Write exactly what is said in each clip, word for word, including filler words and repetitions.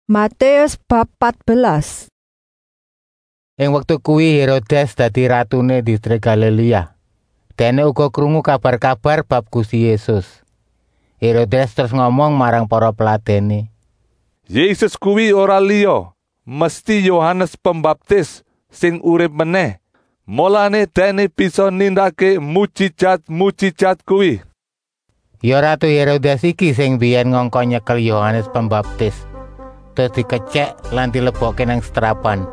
Matius bab pat belas. Ing wektu kuwi Herodes dadi ratune distrik Galilea. Dene uga krungu kabar-kabar bab Gusti Yesus. Herodes terus ngomong marang para peladene, Yesus kuwi ora liya, mesti Yohanes Pembaptis sing urip meneh. Mulane dene bisa nindakake mujijat-mujijat kuwi. Ya Ratu Herodes iki sing biyen ngongkon nyekel Yohanes Pembaptis, terus dikecek lan dilebokke nang setrapan.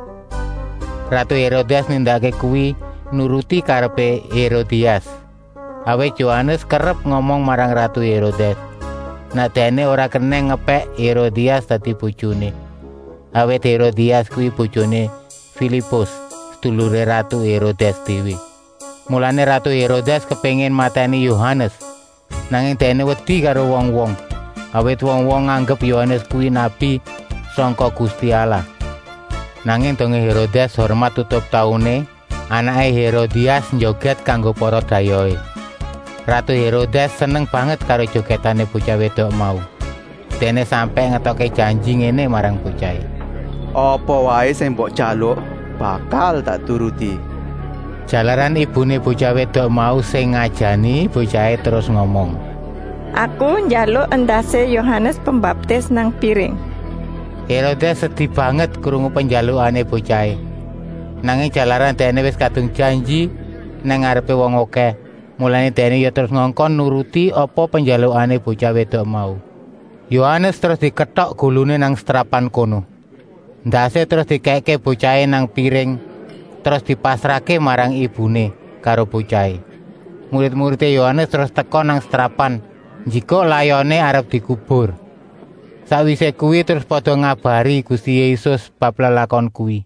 Ratu Herodes nindakake kuwi nuruti karepe Herodias. Awit Yohanes kerep ngomong marang Ratu Herodes, nek dene ora keneng ngepek Herodias dadi bojone. Awit Herodias kuwi bojone Filipus, sedulure Ratu Herodes dhewe. Mulane Ratu Herodes kepengin mateni Yohanes, nanging dene wedi karo wong-wong. Awit wong-wong nganggep Yohanes kuwi nabi sangka Gusti Allah. Nanging donge Herodes hormat tutup taune, anake Herodias njoget kanggo para dayoe. Ratu Herodes seneng banget karo jogetane bocah wedok mau. Dene sampe ngetoke janji ngene marang bocahe, apa wae sing mbok jaluk bakal tak turuti. Jalaran ibune bocah wedok mau sing ngajani, bocahe terus ngomong, Aku njaluk endase Yohanes Pembaptis nang piring. Herodes sedih banget krungu penjalukane bocahe. Nanging jalaran dene wis kadung janji nang ngarepe wong akeh, mulane dene ya terus ngongkon nuruti apa penjalukane bocah wedok mau. Yohanes terus dikethok gulune nang setrapan kono. Ndase terus dikeke bocahe nang piring, terus dipasrahke marang ibune karo bocahe. Murid-murid Yohanes terus teka nang setrapan, jika layone arep dikubur. Sawise kuwi terus padha ngabari Gusti Yesus bab lelakon kuwi.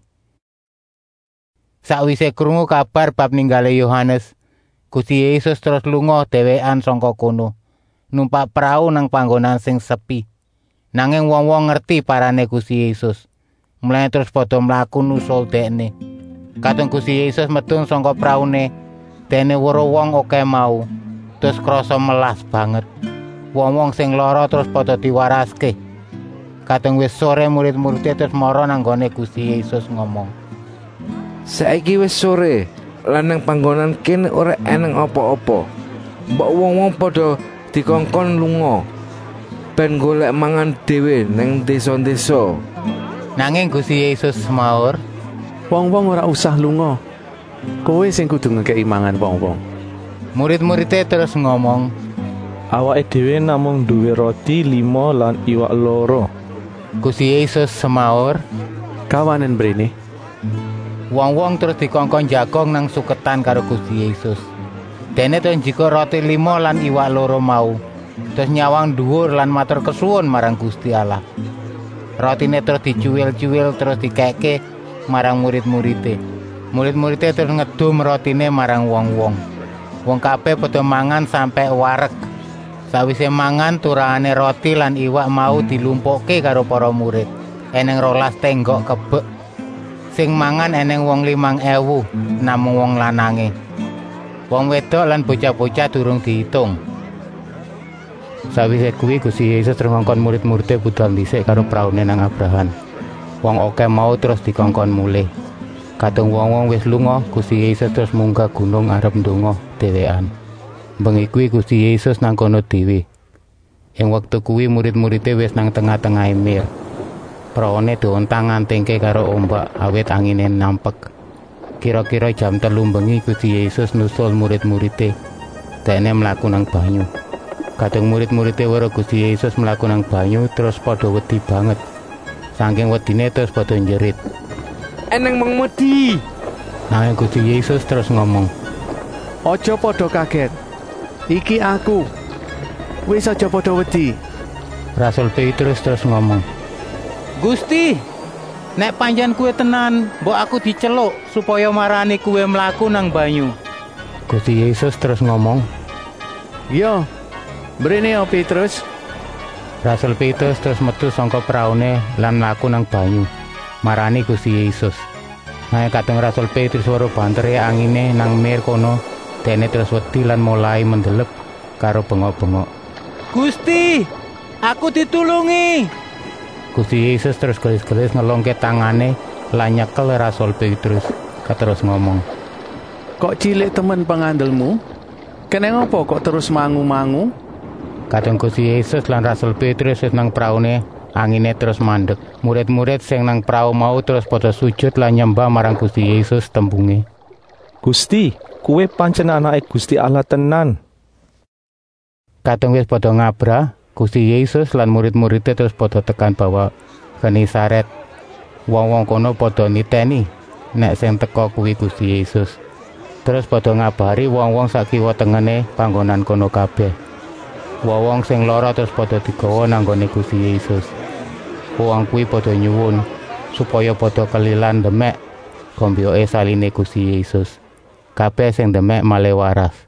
Sawise krungu kabar bab ninggale Yohanes, Gusti Yesus terus lunga dhewean saka kono, numpak prau nang panggonan sing sepi. Nanging wong-wong ngerti parane Gusti Yesus, mulane terus padha mlaku nusul dekne. Kadung Gusti Yesus medun saka praune, dene weruh wong akeh mau, terus krasa melas banget. Wong-wong sing lara terus padha diwaraske. Kadung wis sore, murid-murid terus mara nang gone Gusti Yesus ngomong, Saiki wis sore, lan nang panggonan kene ora eneng apa-apa. Mbok wong-wong padha dikongkon lunga ben golek mangan dhewe nang desa-desa. Nanging Gusti Yesus semaur, Wong-wong ora usah lunga. Kowe sing kudu ngekeki mangan wong-wong. Murid-murid terus ngomong, Awake dhewe namung duwe roti lima lan iwak loro. Gusti Yesus semaur, Kawanen mrene. wong-wong terus dikongkon jagong nang suketan karo Gusti Yesus. Dene terus njiko roti lima lan iwak loro mau, terus nyawang dhuwur lan matur kesuwun marang Gusti Allah. Rotine terus dicuwil-cuwil terus dikeke marang murid-muride. Murid-muride terus ngedum rotine marang wong-wong. Wong kabeh padha mangan sampe wareg. Sawise mangan, turahane roti lan iwak mau dilumpukke karo para murid. Eneng rolas tenggok kebek. Sing mangan eneng wong limang ewu, namung wong lanange. Wong wedok lan bocah-bocah durung diitung. Sawise kuwi Gusti Yesus terus ngongkon murid-muride budal dhisik karo praune nang abrahan. Wong akeh mau terus dikongkon mulih. Kadung wong-wong wis lunga, Gusti Yesus terus munggah gunung arep ndonga dhewean. Bengi kuwi Gusti Yesus nang kono dhewe. Ing wektu kuwi murid-muride wis nang tengah-tengah mir. Praone diontang ngantingke karo ombak awit angine nampek. Kira-kira jam telu bengi Gusti Yesus nusul murid-muride. Dene mlaku nang banyu. Kadung murid-muride weruh Gusti Yesus mlaku nang banyu terus padha wedi banget. Saking wedine terus padha njerit, Eneng mong wedi. Nanging Gusti Yesus terus ngomong, Aja padha kaget. Iki aku. Wis aja padha wedi. Rasul Petrus terus ngomong, Gusti, nek panjen kuwe tenan, mbok aku diceluk supaya marani kuwe mlaku nang banyu. Gusti Yesus terus ngomong, Yo, mrene ya Petrus. Rasul Petrus terus metu saka praune lan mlaku nang banyu, marani Gusti Yesus. Nanging kadung Rasul Petrus weruh bantere angine nang mir kono, dene terus wedi lan mulai mendelep karo bengok-bengok. Gusti, aku ditulungi. Gusti Yesus terus gelis-gelis ngelongke tangane lan nyekel Rasul Petrus, terus ngomong, Kok cilik temen pengandelmu? Kene ngopo kok terus mangu-mangu? Kadang Gusti Yesus lan Rasul Petrus wis nang praune, angine terus mandek. Murid-murid sing nang prau mau terus padha sujud lan nyembah marang Gusti Yesus tembunge, Gusti, kuwe pancen anake Gusti Allah tenan. Kadang wis padha ngabrah, Gusti Yesus lan murid-muridé terus padha tekan bawa Genesaret. Wong-wong kono padha niteni nek sing teka kuwi Gusti Yesus. Terus padha ngabari wong-wong sak kiwa tengene panggonan kono kabeh. Wong-wong sing lara terus padha digawa nang gone Gusti Yesus. Wong kuwi padha nyuwun supaya padha kelilan demek gombyoke saline Gusti Yesus. Kabeh sing demek malih waras.